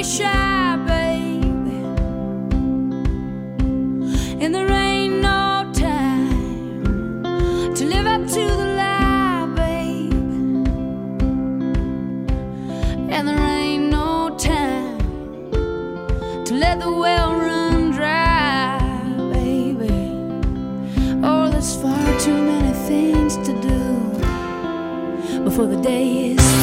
shy, baby, and there ain't no time to live up to the lie, baby, and there ain't no time to let the well run dry, baby. Oh, there's far too many things to do before the day is